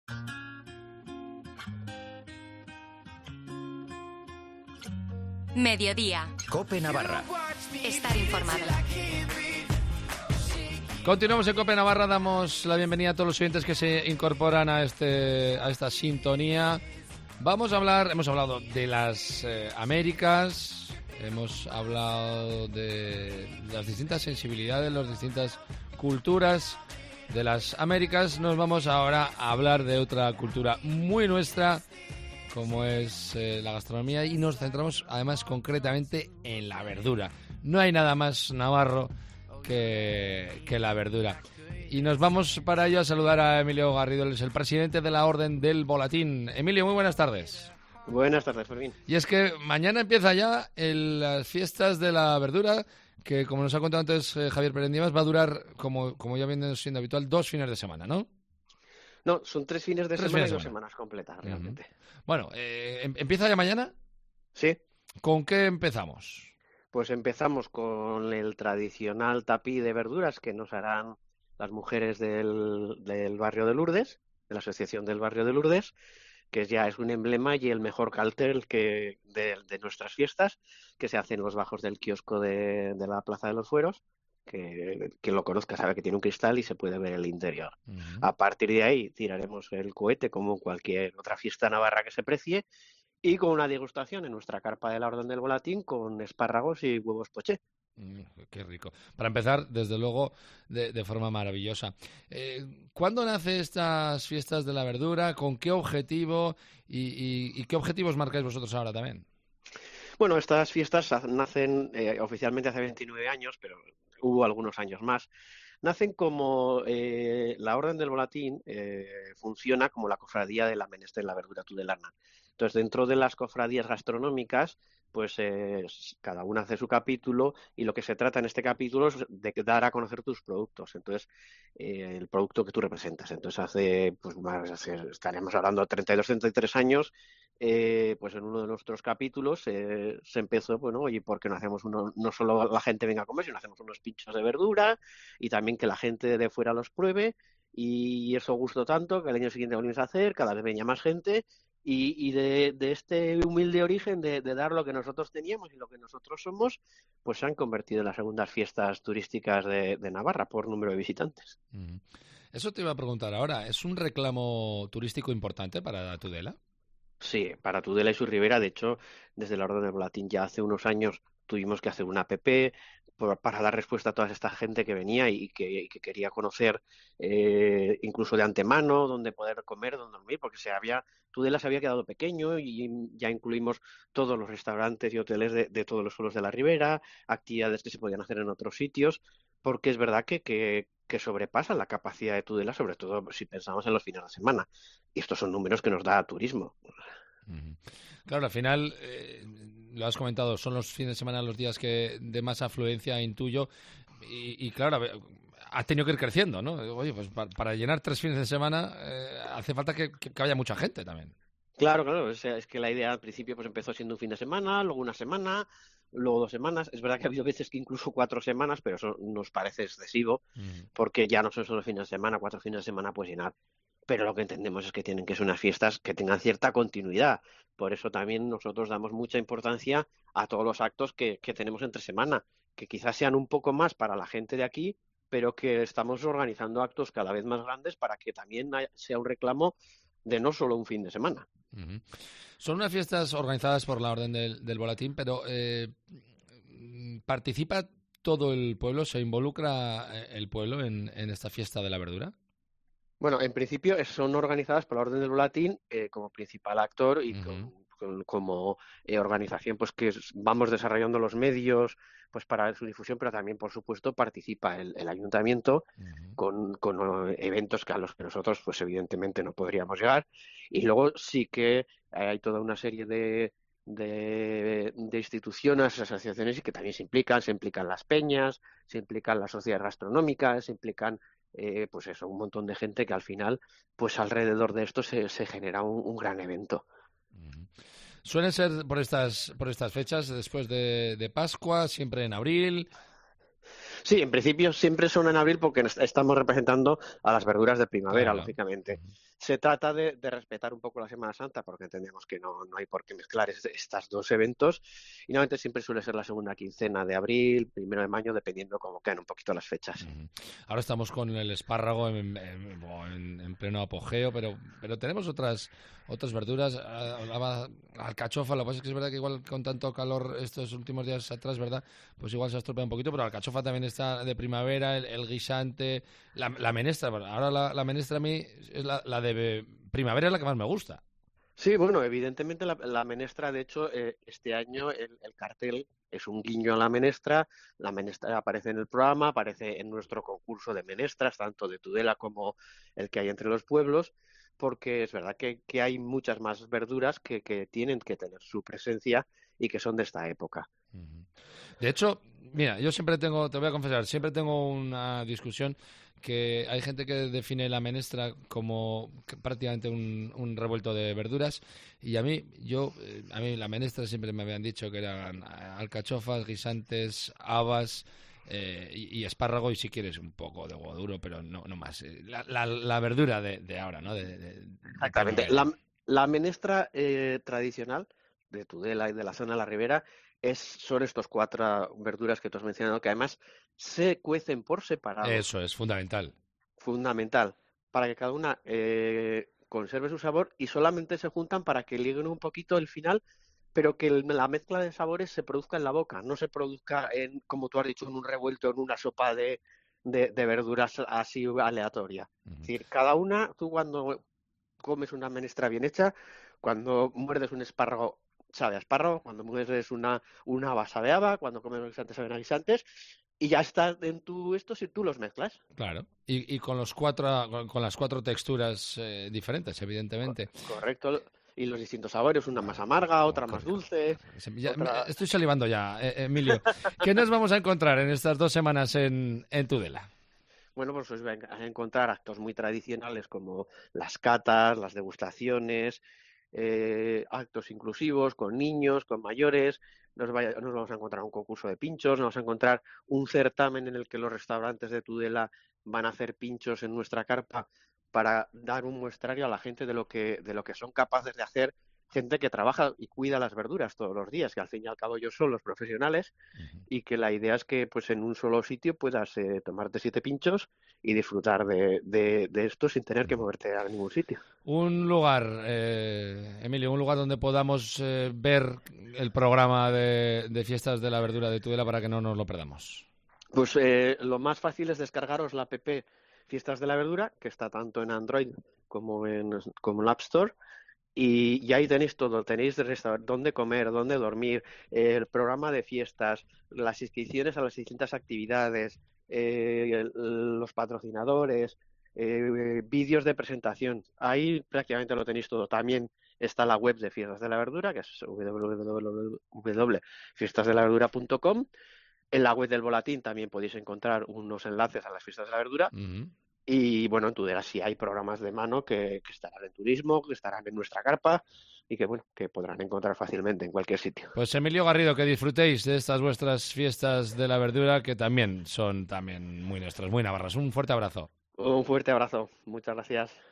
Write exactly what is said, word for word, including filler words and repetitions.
Mediodía. COPE Navarra. Estar informado. Continuamos en COPE Navarra, damos la bienvenida a todos los oyentes que se incorporan a este a esta sintonía. Vamos a hablar, hemos hablado de las eh, Américas, hemos hablado de las distintas sensibilidades, las distintas culturas de las Américas. Nos vamos ahora a hablar de otra cultura muy nuestra, como es eh, la gastronomía, y nos centramos además concretamente en la verdura. No hay nada más navarro que, que la verdura. Y nos vamos para ello a saludar a Emilio Garrido, él es el presidente de la Orden del Volatín. Emilio, muy buenas tardes. Buenas tardes, Fermín. Y es que mañana empieza ya el, las fiestas de la verdura, que como nos ha contado antes eh, Javier Perendivas, va a durar, como, como ya viene siendo habitual, dos fines de semana, ¿no? No, son tres fines de Tres semana fines y de dos semana. semanas completas, realmente. Uh-huh. Bueno, eh, em- ¿empieza ya mañana? Sí, ¿Con qué empezamos? pues empezamos con el tradicional tapí de verduras que nos harán las mujeres del, del barrio de Lourdes, de la Asociación del Barrio de Lourdes, que ya es un emblema y el mejor cartel que de, de nuestras fiestas, que se hace en los bajos del kiosco de, de la Plaza de los Fueros. Que quien lo conozca sabe que tiene un cristal y se puede ver el interior. Uh-huh. A partir de ahí tiraremos el cohete como cualquier otra fiesta navarra que se precie, y con una degustación en nuestra carpa de la Orden del Volatín con espárragos y huevos poché. Mm, qué rico. Para empezar, desde luego, de, de forma maravillosa. Eh, ¿Cuándo nacen estas fiestas de la verdura? ¿Con qué objetivo? ¿Y, y, y qué objetivos marcáis vosotros ahora también? Bueno, estas fiestas nacen eh, oficialmente hace veintinueve años, pero hubo algunos años más. Nacen como eh, la Orden del Volatín eh, funciona como la cofradía de la menester en la verdura tudelana. Entonces, dentro de las cofradías gastronómicas, pues eh, cada una hace su capítulo, y lo que se trata en este capítulo es de dar a conocer tus productos. Entonces, eh, el producto que tú representas. Entonces, hace, pues más, hace, estaremos hablando de treinta y dos, treinta y tres años, eh, pues en uno de nuestros capítulos eh, se empezó, bueno, oye, ¿por qué no hacemos uno, no solo la gente venga a comer, sino hacemos unos pinchos de verdura y también que la gente de fuera los pruebe? Y eso gustó tanto que al año siguiente volvimos a hacer, cada vez venía más gente. Y, y de, de este humilde origen de, de dar lo que nosotros teníamos y lo que nosotros somos, pues se han convertido en las segundas fiestas turísticas de, de Navarra por número de visitantes. Uh-huh. Eso te iba a preguntar ahora. ¿Es un reclamo turístico importante para Tudela? Sí, para Tudela y su ribera. De hecho, desde la Orden del Volatín ya hace unos años tuvimos que hacer una app por, para dar respuesta a toda esta gente que venía y que, y que quería conocer eh, incluso de antemano dónde poder comer, dónde dormir, porque se había, Tudela se había quedado pequeño y ya incluimos todos los restaurantes y hoteles de, de todos los pueblos de la ribera, actividades que se podían hacer en otros sitios, porque es verdad que, que, que sobrepasan la capacidad de Tudela, sobre todo si pensamos en los fines de semana. Y estos son números que nos da turismo. Uh-huh. Claro, al final, eh, lo has comentado, son los fines de semana los días que de más afluencia intuyo, y, y claro, ha tenido que ir creciendo, ¿no? Oye, pues para, para llenar tres fines de semana eh, hace falta que, que, que haya mucha gente también. Claro, claro, es, es que la idea al principio pues empezó siendo un fin de semana, luego una semana, luego dos semanas. Es verdad que ha habido veces que incluso cuatro semanas, pero eso nos parece excesivo, uh-huh. porque ya no son solo fines de semana, cuatro fines de semana puedes llenar. Pero lo que entendemos es que tienen que ser unas fiestas que tengan cierta continuidad. Por eso también nosotros damos mucha importancia a todos los actos que, que tenemos entre semana, que quizás sean un poco más para la gente de aquí, pero que estamos organizando actos cada vez más grandes para que también haya, sea un reclamo de no solo un fin de semana. Uh-huh. Son unas fiestas organizadas por la Orden del, del Volatín, pero eh, ¿participa todo el pueblo? ¿Se involucra el pueblo en, en esta fiesta de la verdura? Bueno, en principio son organizadas por la Orden del Volatín eh, como principal actor y uh-huh. con, con, como eh, organización, pues que vamos desarrollando los medios pues para su difusión, pero también, por supuesto, participa el, el ayuntamiento uh-huh. con, con eventos que a los que nosotros, pues evidentemente, no podríamos llegar. Y luego sí que hay toda una serie de, de, de instituciones, asociaciones, y que también se implican, se implican las peñas, se implican las sociedades gastronómicas, se implican Eh, pues eso, un montón de gente que al final, pues alrededor de esto se, se genera un, un gran evento. Uh-huh. ¿Suelen ser por estas por estas fechas, después de, de Pascua, siempre en abril? Sí, en principio siempre son en abril porque est- estamos representando a las verduras de primavera, Claro. lógicamente. Ujú. Se trata de, de respetar un poco la Semana Santa porque entendemos que no, no hay por qué mezclar es- estos dos eventos y normalmente siempre suele ser la segunda quincena de abril, primero de mayo, dependiendo cómo quedan un poquito las fechas. Ujú. Ahora estamos con el espárrago en, en- en- en pleno apogeo, pero, pero tenemos otras otras verduras. Ah, Hablaba alcachofa, lo que pasa es que es verdad que igual con tanto calor estos últimos días atrás, ¿verdad? Pues igual se ha estropeado un poquito, pero la alcachofa también está de primavera, el, el guisante, la, la menestra. Bueno, ahora la, la menestra a mí es la, la de primavera, es la que más me gusta. Sí, bueno, evidentemente la, la menestra, de hecho, eh, este año el, el cartel es un guiño a la menestra. La menestra aparece en el programa, aparece en nuestro concurso de menestras, tanto de Tudela como el que hay entre los pueblos, porque es verdad que, que hay muchas más verduras que, que tienen que tener su presencia y que son de esta época. Ujú. De hecho, mira, yo siempre tengo, te voy a confesar, siempre tengo una discusión que hay gente que define la menestra como que prácticamente un, un revuelto de verduras y a mí, yo, eh, a mí la menestra siempre me habían dicho que eran alcachofas, guisantes, habas eh, y, y espárrago y si quieres un poco de huevo duro, pero no, no más. Eh, La, la, la verdura de, de ahora, ¿no? De, de, de Exactamente. primavera. La, la menestra eh, tradicional de Tudela y de la zona de la Ribera es, son estos cuatro verduras que tú has mencionado, que además se cuecen por separado, Eso es fundamental. fundamental, para que cada una eh, conserve su sabor y solamente se juntan para que liguen un poquito el final, pero que el- la mezcla de sabores se produzca en la boca, no se produzca en, como tú has dicho, en un revuelto, en una sopa de, de, de verduras así aleatoria. Es Ujú. decir, cada una, tú cuando comes una menestra bien hecha, cuando muerdes un espárrago sabe a espárrago, cuando muerdes una, una haba sabe a haba, cuando comes guisantes saben a guisantes, y ya está en tu esto si tú los mezclas. Claro. Y, y con los cuatro, con, con las cuatro texturas eh, diferentes, Co- evidentemente. correcto. Y los distintos sabores, una más amarga, Oh, otra qué más rico, dulce, qué rico. Se- ya- me- otra... estoy salivando ya, eh, Emilio. ¿Qué nos vamos a encontrar en estas dos semanas en, en Tudela? Bueno, pues os vais a encontrar actos muy tradicionales como las catas, las degustaciones, eh, actos inclusivos con niños, con mayores. Nos, vaya- nos vamos a encontrar un concurso de pinchos, nos vamos a encontrar un certamen en el que los restaurantes de Tudela van a hacer pinchos en nuestra carpa para dar un muestrario a la gente de lo que, de lo que son capaces de hacer gente que trabaja y cuida las verduras todos los días, que al fin y al cabo ellos son los profesionales Ujú. y que la idea es que pues en un solo sitio puedas eh, tomarte siete pinchos y disfrutar de, de, de esto sin tener que moverte a ningún sitio. Un lugar, eh, Emilio, un lugar donde podamos eh, ver el programa de, de fiestas de la verdura de Tudela para que no nos lo perdamos. Pues eh, lo más fácil es descargaros la app Fiestas de la Verdura, que está tanto en Android como en, como en App Store. Y, y ahí tenéis todo, tenéis restaur- dónde comer, dónde dormir, eh, el programa de fiestas, las inscripciones a las distintas actividades, eh, el- los patrocinadores, eh, vídeos de presentación. Ahí prácticamente lo tenéis todo. También está la web de Fiestas de la Verdura, que es w w w punto fiestas de la verdura punto com. En la web del Volatín también podéis encontrar unos enlaces a las Fiestas de la Verdura. Ujú. Y bueno, en Tudela sí hay programas de mano que, que estarán en turismo, que estarán en nuestra carpa y que bueno, que podrán encontrar fácilmente en cualquier sitio. Pues Emilio Garrido, que disfrutéis de estas vuestras fiestas de la verdura que también son también muy nuestras, muy navarras. Un fuerte abrazo. Un fuerte abrazo. Muchas gracias.